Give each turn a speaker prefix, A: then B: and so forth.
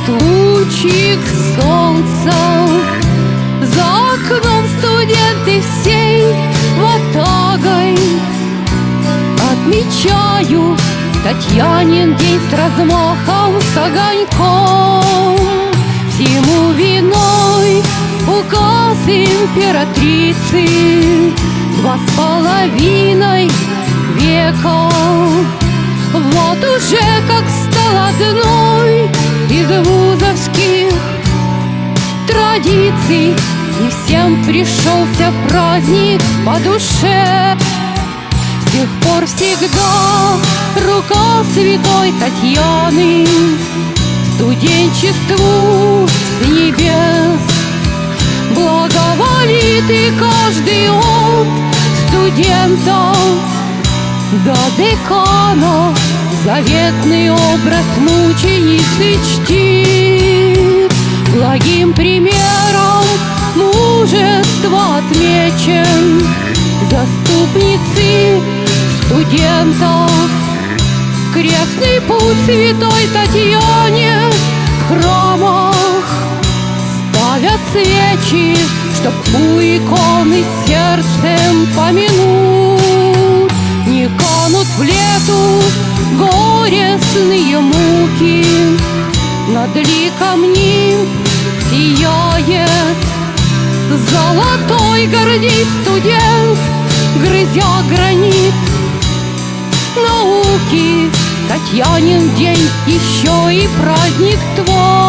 A: лучик солнца. За окном студенты всей ватагой отмечают Татьянин день с размахом, с огоньком. Всему виной указ императрицы 2,5 века. Вот уже как стал одной из вузовских традиций, и всем пришелся праздник по душе. С тех пор всегда рука святой Татьяны студенчеству с небес благоволит, и каждый от студентов до декана заветный образ мученицы чтит. Благим примером мужества отмечен заступницы студентов. Крестный путь святой Татьяне в храмах ставят свечи, чтоб у иконы сердцем помянуть. Не канут в лету горестные муки, над ликом нимб сияет золотой гордей студент, грызя гранит науки. Татьянин день еще и праздник твой.